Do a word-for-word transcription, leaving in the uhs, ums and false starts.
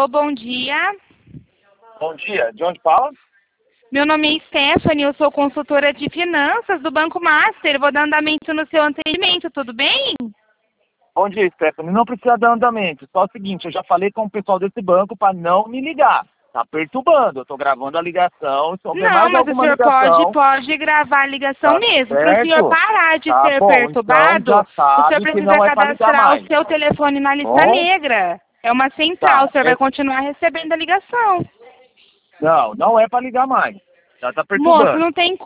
Alô, bom dia. Bom dia, de onde fala? Meu nome é Stephanie, eu sou consultora de finanças do Banco Master. Vou dar andamento no seu atendimento, tudo bem? Bom dia, Stephanie. Não precisa dar andamento. Só o seguinte, eu já falei com o pessoal desse banco para não me ligar. Tá perturbando. Eu tô gravando a ligação. Se houver Não, mais mas o alguma senhor pode, ligação, pode gravar a ligação tá mesmo. Para o senhor certo? parar de Tá ser bom, então perturbado, já o senhor sabe que precisa não é para ligar cadastrar o mais. seu telefone na lista Bom, negra. É uma central, tá. o senhor vai É- continuar recebendo a ligação. Não, não é para ligar mais. Já tá Moço, perturbando. não tem